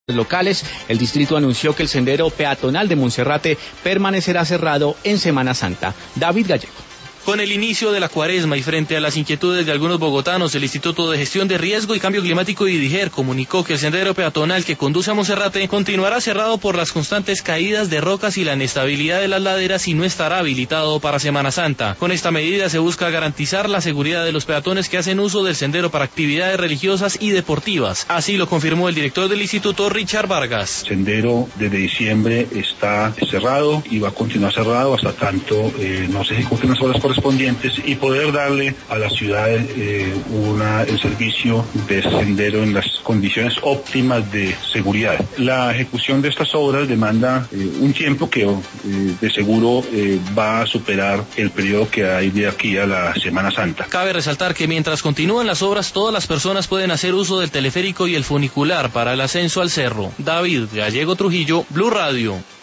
locales. El distrito anunció que el sendero peatonal de Monserrate permanecerá cerrado en Semana Santa. David Gallego. Con el inicio de la cuaresma y frente a las inquietudes de algunos bogotanos, el Instituto de Gestión de Riesgo y Cambio Climático IDIGER comunicó que el sendero peatonal que conduce a Monserrate continuará cerrado por las constantes caídas de rocas y la inestabilidad de las laderas y no estará habilitado para Semana Santa. Con esta medida se busca garantizar la seguridad de los peatones que hacen uso del sendero para actividades religiosas y deportivas. Así lo confirmó el director del instituto, Richard Vargas. El sendero desde diciembre está cerrado y va a continuar cerrado hasta tanto no se ejecuten las obras correspondientes y poder darle a la ciudad el servicio de sendero en las condiciones óptimas de seguridad. La ejecución de estas obras demanda un tiempo que de seguro va a superar el periodo que hay de aquí a la Semana Santa. Cabe resaltar que mientras continúan las obras, todas las personas pueden hacer uso del teleférico y el funicular para el ascenso al cerro. David Gallego Trujillo, Blue Radio.